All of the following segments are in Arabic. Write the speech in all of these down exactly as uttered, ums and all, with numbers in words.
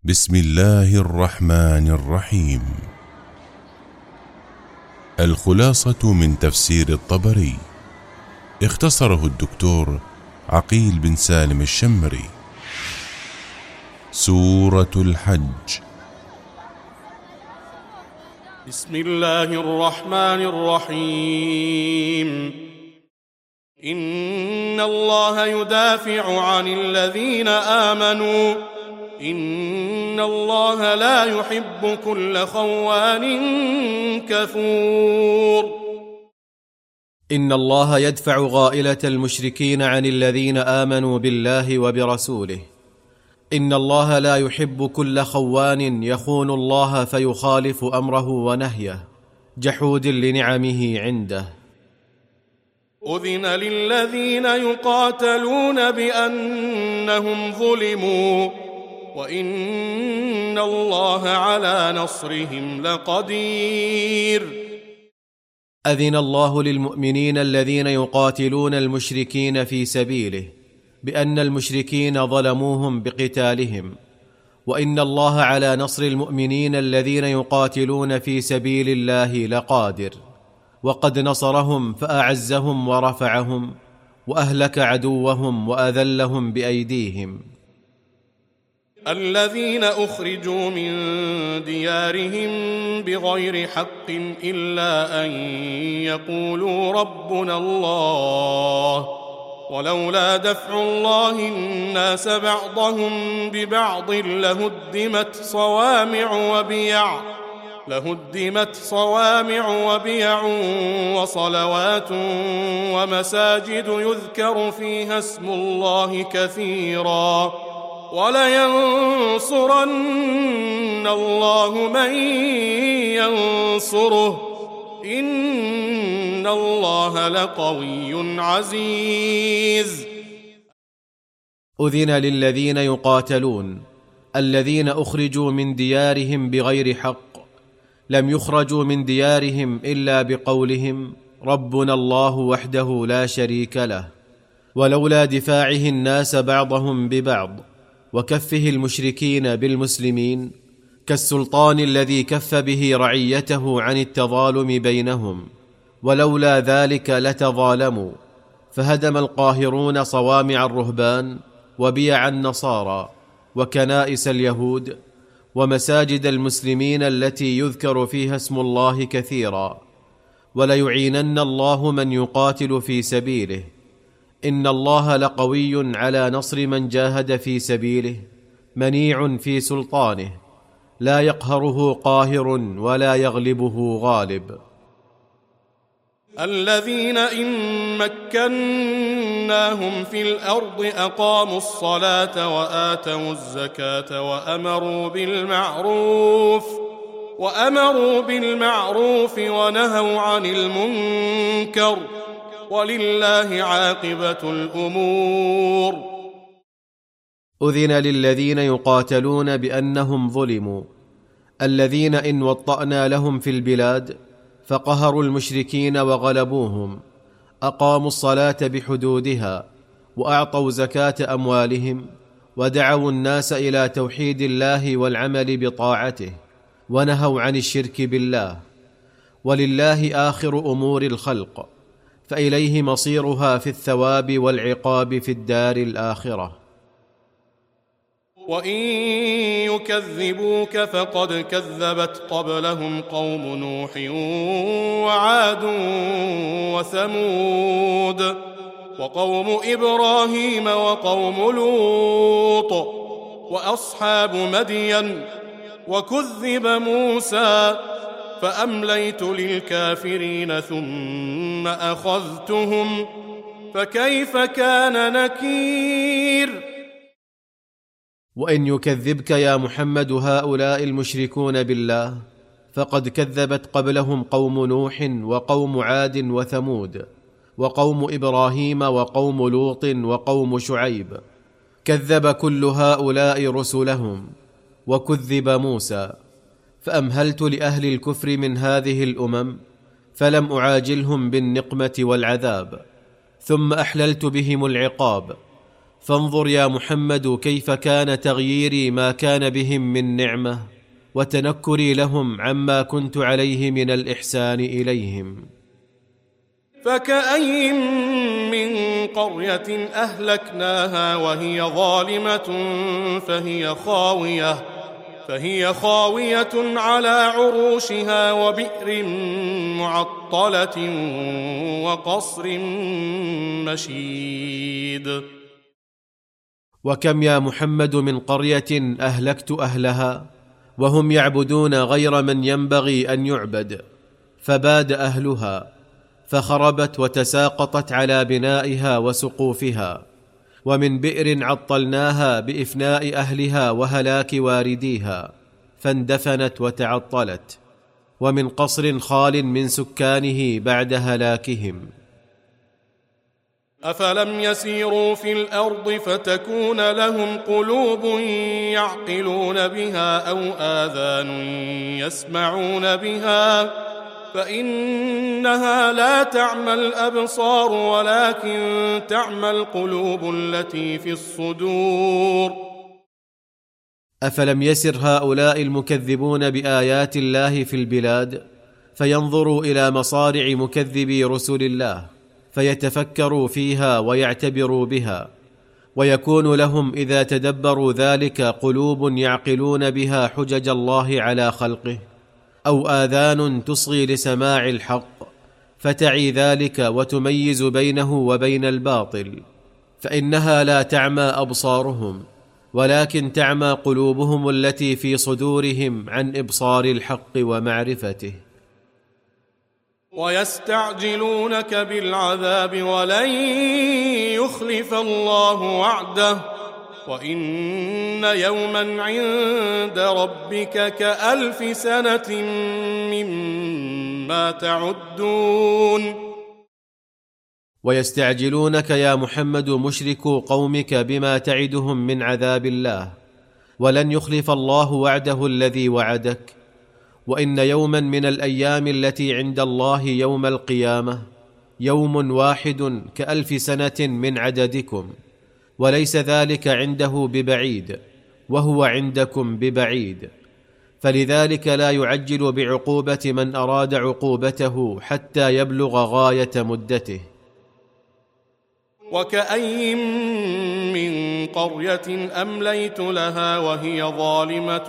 بسم الله الرحمن الرحيم. الخلاصة من تفسير الطبري، اختصره الدكتور عقيل بن سالم الشمري. سورة الحج. بسم الله الرحمن الرحيم. إن الله يدافع عن الذين آمنوا إن الله لا يحب كل خوان كفور. إن الله يدفع غائلة المشركين عن الذين آمنوا بالله وبرسوله. إن الله لا يحب كل خوان يخون الله فيخالف أمره ونهيه، جحود لنعمه عنده. أذن للذين يقاتلون بأنهم ظلموا وإن الله على نصرهم لقدير. أذن الله للمؤمنين الذين يقاتلون المشركين في سبيله بأن المشركين ظلموهم بقتالهم، وإن الله على نصر المؤمنين الذين يقاتلون في سبيل الله لقادر. وقد نصرهم فأعزهم ورفعهم، وأهلك عدوهم وأذلهم بأيديهم. الذين أخرجوا من ديارهم بغير حق إلا أن يقولوا ربنا الله، ولولا دفع الله الناس بعضهم ببعض لهدمت صوامع وبيع لهدمت صوامع وبيع وصلوات ومساجد يذكر فيها اسم الله كثيرا، ولينصرن الله من ينصره إن الله لقوي عزيز. أذن للذين يقاتلون الذين أخرجوا من ديارهم بغير حق، لم يخرجوا من ديارهم إلا بقولهم ربنا الله وحده لا شريك له، ولولا دفاعه الناس بعضهم ببعض وكفه المشركين بالمسلمين، كالسلطان الذي كف به رعيته عن التظالم بينهم، ولولا ذلك لتظالموا. فهدم القاهرون صوامع الرهبان وبيع النصارى وكنائس اليهود ومساجد المسلمين التي يذكر فيها اسم الله كثيرا، وليعينن الله من يقاتل في سبيله. إن الله لقوي على نصر من جاهد في سبيله، منيع في سلطانه، لا يقهره قاهر ولا يغلبه غالب. الذين إن مكناهم في الأرض أقاموا الصلاة وآتوا الزكاة وأمروا بالمعروف وأمروا بالمعروف ونهوا عن المنكر، ولله عاقبة الأمور. أذن للذين يقاتلون بأنهم ظلموا، الذين إن وطأنا لهم في البلاد فقهروا المشركين وغلبوهم، أقاموا الصلاة بحدودها وأعطوا زكاة أموالهم، ودعوا الناس إلى توحيد الله والعمل بطاعته، ونهوا عن الشرك بالله. ولله آخر أمور الخلق، فإليه مصيرها في الثواب والعقاب في الدار الآخرة. وإن يكذبوك فقد كذبت قبلهم قوم نوح وعاد وثمود وقوم إبراهيم وقوم لوط وأصحاب مدين، وكذب موسى فأمليت للكافرين ثم أخذتهم فكيف كان نكير. وإن يكذبك يا محمد هؤلاء المشركون بالله فقد كذبت قبلهم قوم نوح وقوم عاد وثمود وقوم إبراهيم وقوم لوط وقوم شعيب، كذب كل هؤلاء رسلهم، وكذب موسى. فأمهلت لأهل الكفر من هذه الأمم فلم أعاجلهم بالنقمة والعذاب، ثم أحللت بهم العقاب، فانظر يا محمد كيف كان تغييري ما كان بهم من نعمة وتنكري لهم عما كنت عليه من الإحسان إليهم. فكأي من قرية أهلكناها وهي ظالمة فهي خاوية فهي خاوية على عروشها وبئر معطلة وقصر مشيد. وكم يا محمد من قرية أهلكت أهلها وهم يعبدون غير من ينبغي أن يعبد، فباد أهلها فخربت وتساقطت على بنائها وسقوفها، ومن بئر عطلناها بإفناء أهلها وهلاك وارديها فاندفنت وتعطلت، ومن قصر خال من سكانه بعد هلاكهم. أفلم يسيروا في الأرض فتكون لهم قلوب يعقلون بها أو آذان يسمعون بها فإنها لا تعمى الأبصار ولكن تعمى القلوب التي في الصدور. أفلم يسر هؤلاء المكذبون بآيات الله في البلاد فينظروا إلى مصارع مكذبي رسل الله فيتفكروا فيها ويعتبروا بها، ويكون لهم إذا تدبروا ذلك قلوب يعقلون بها حجج الله على خلقه، أو آذان تصغي لسماع الحق فتعي ذلك وتميز بينه وبين الباطل، فإنها لا تعمى أبصارهم ولكن تعمى قلوبهم التي في صدورهم عن إبصار الحق ومعرفته. ويستعجلونك بالعذاب ولن يخلف الله وعده وإن يوما عند ربك كألف سنة مما تعدون. ويستعجلونك يا محمد مشركو قومك بما تعدهم من عذاب الله، ولن يخلف الله وعده الذي وعدك، وإن يوما من الأيام التي عند الله يوم القيامة يوم واحد كألف سنة من عددكم، وليس ذلك عنده ببعيد وهو عندكم ببعيد، فلذلك لا يعجل بعقوبة من أراد عقوبته حتى يبلغ غاية مدته. وكأي من قرية أمليت لها وهي ظالمة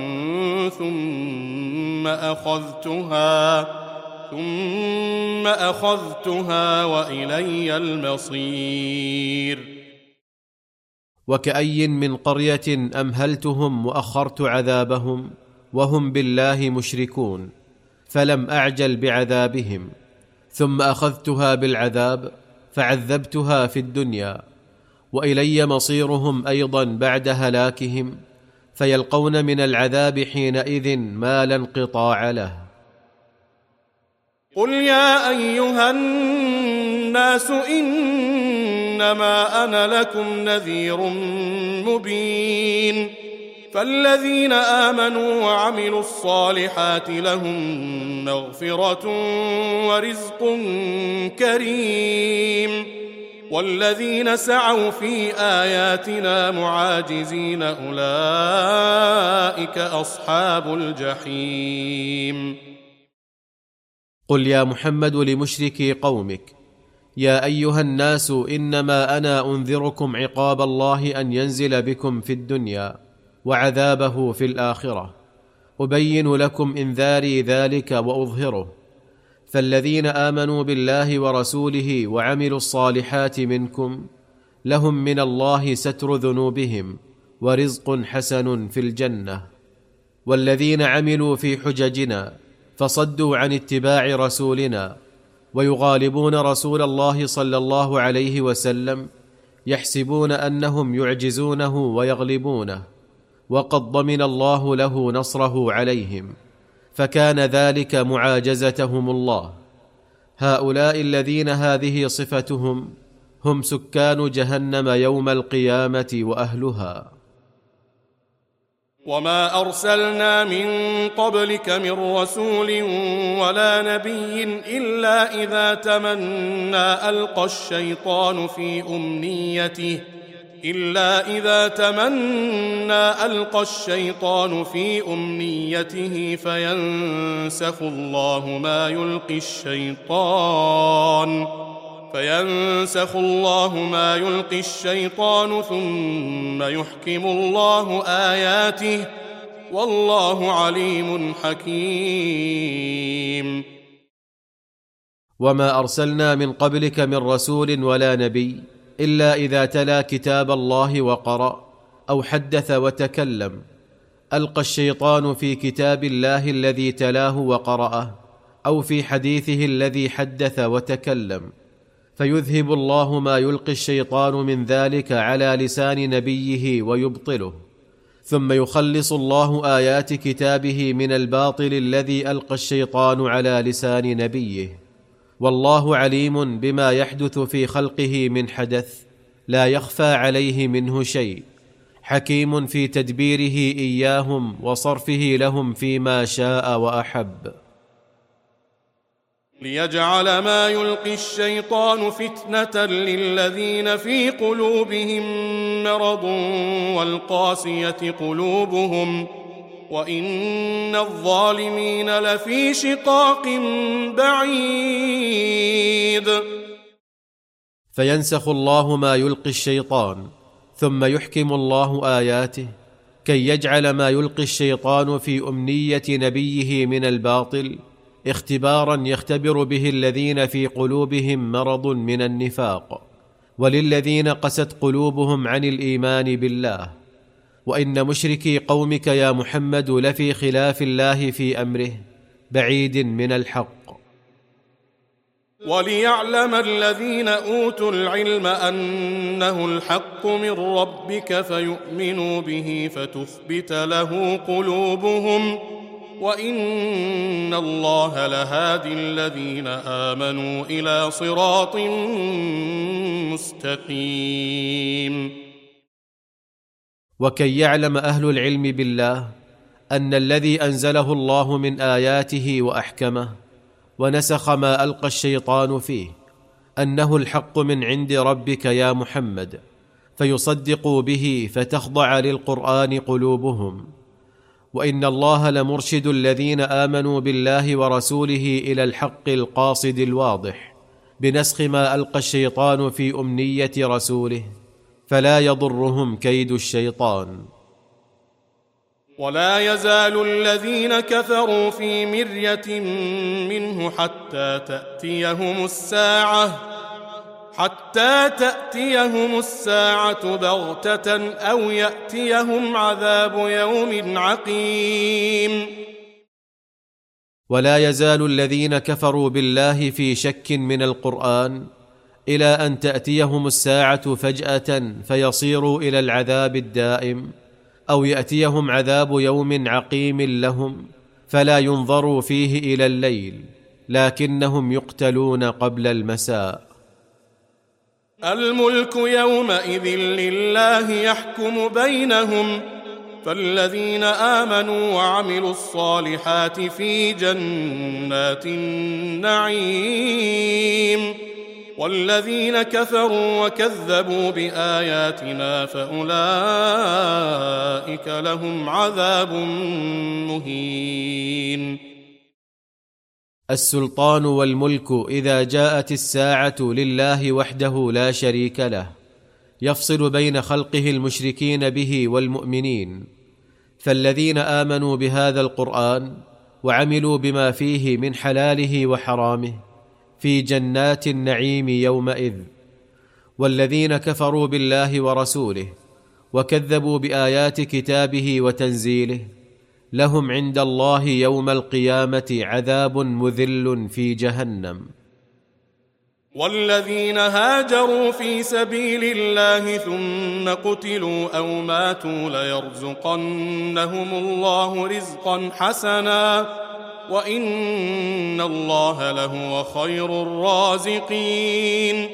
ثم أخذتها ثم أخذتها وإلي المصير. وكأي من قرية أمهلتهم وأخرت عذابهم وهم بالله مشركون فلم أعجل بعذابهم، ثم أخذتها بالعذاب فعذبتها في الدنيا، وإلي مصيرهم أيضا بعد هلاكهم، فيلقون من العذاب حينئذ ما لا انقطاع له. قل يا أيها الناس إنما أنا لكم نذير مبين، فالذين آمنوا وعملوا الصالحات لهم مغفرة ورزق كريم، والذين سعوا في آياتنا معاجزين أولئك أصحاب الجحيم. قل يا محمد لمشركي قومك يا أيها الناس إنما أنا أنذركم عقاب الله أن ينزل بكم في الدنيا وعذابه في الآخرة، أبين لكم إنذاري ذلك وأظهره. فالذين آمنوا بالله ورسوله وعملوا الصالحات منكم لهم من الله ستر ذنوبهم ورزق حسن في الجنة، والذين عملوا في حججنا فصدوا عن اتباع رسولنا ويغالبون رسول الله صلى الله عليه وسلم يحسبون أنهم يعجزونه ويغلبونه، وقد ضمن الله له نصره عليهم، فكان ذلك معاجزتهم الله. هؤلاء الذين هذه صفتهم هم سكان جهنم يوم القيامة وأهلها. وما أرسلنا من قبلك من رسول ولا نبي إلا إذا تمنى ألقى الشيطان في أمنيته إلا إذا تمنى ألقى الشيطان في أمنيته فينسخ الله ما يلقي الشيطان فينسخ الله ما يلقي الشيطان ثم يحكم الله آياته والله عليم حكيم. وما أرسلنا من قبلك من رسول ولا نبي إلا إذا تلا كتاب الله وقرأ أو حدث وتكلم ألقى الشيطان في كتاب الله الذي تلاه وقرأه أو في حديثه الذي حدث وتكلم، فيذهب الله ما يلقي الشيطان من ذلك على لسان نبيه ويبطله، ثم يخلص الله آيات كتابه من الباطل الذي ألقى الشيطان على لسان نبيه. والله عليم بما يحدث في خلقه من حدث لا يخفى عليه منه شيء، حكيم في تدبيره إياهم وصرفه لهم فيما شاء وأحب. ليجعل ما يلقي الشيطان فتنة للذين في قلوبهم مرض والقاسية قلوبهم وإن الظالمين لفي شقاق بعيد. فينسخ الله ما يلقي الشيطان ثم يحكم الله آياته كي يجعل ما يلقي الشيطان في أمنية نبيه من الباطل اختبارا يختبر به الذين في قلوبهم مرض من النفاق، وللذين قست قلوبهم عن الإيمان بالله. وإن مشركي قومك يا محمد لفي خلاف الله في أمره بعيد من الحق. وليعلم الذين أوتوا العلم أنه الحق من ربك فيؤمنوا به فتخبت له قلوبهم وإن الله لهادي الذين آمنوا إلى صراط مستقيم. وكي يعلم أهل العلم بالله أن الذي أنزله الله من آياته وأحكمه ونسخ ما ألقى الشيطان فيه أنه الحق من عند ربك يا محمد، فيصدقوا به فتخضع للقرآن قلوبهم. وإن الله لمرشد الذين آمنوا بالله ورسوله إلى الحق القاصد الواضح بنسخ ما ألقى الشيطان في أمنية رسوله، فلا يضرهم كيد الشيطان. ولا يزال الذين كفروا في مرية منه حتى تأتيهم الساعة حتى تأتيهم الساعة بغتة أو يأتيهم عذاب يوم عقيم. ولا يزال الذين كفروا بالله في شك من القرآن إلى أن تأتيهم الساعة فجأة فيصيروا إلى العذاب الدائم، أو يأتيهم عذاب يوم عقيم لهم فلا ينظروا فيه إلى الليل، لكنهم يقتلون قبل المساء. الملك يومئذ لله يحكم بينهم، فالذين آمنوا وعملوا الصالحات في جنات النعيم، والذين كفروا وكذبوا بآياتنا فأولئك لهم عذاب مهين. السلطان والملك إذا جاءت الساعة لله وحده لا شريك له، يفصل بين خلقه المشركين به والمؤمنين. فالذين آمنوا بهذا القرآن وعملوا بما فيه من حلاله وحرامه في جنات النعيم يومئذ، والذين كفروا بالله ورسوله وكذبوا بآيات كتابه وتنزيله لهم عند الله يوم القيامة عذاب مذل في جهنم. والذين هاجروا في سبيل الله ثم قتلوا أو ماتوا ليرزقنهم الله رزقا حسنا وإن الله لهو خير الرازقين.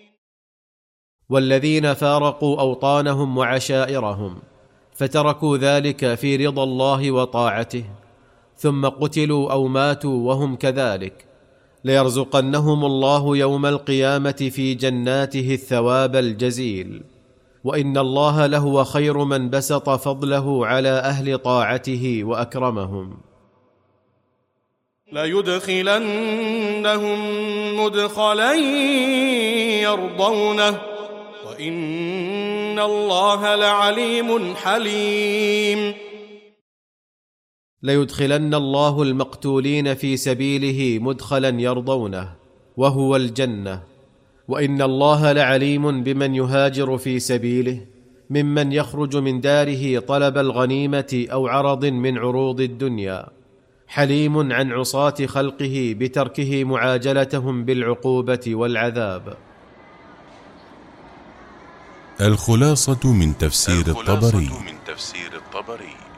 والذين فارقوا أوطانهم وعشائرهم فتركوا ذلك في رضا الله وطاعته ثم قتلوا أو ماتوا وهم كذلك ليرزقنهم الله يوم القيامة في جناته الثواب الجزيل، وإن الله لهو خير من بسط فضله على أهل طاعته وأكرمهم. ليدخلنهم مدخلا يرضونه وإن الله لعليم حليم. ليدخلن الله المقتولين في سبيله مدخلا يرضونه وهو الجنة، وإن الله لعليم بمن يهاجر في سبيله ممن يخرج من داره طلب الغنيمة أو عرض من عروض الدنيا، حليم عن عصاة خلقه بتركه معاجلتهم بالعقوبة والعذاب. الخلاصة من تفسير الخلاصة الطبري. من تفسير الطبري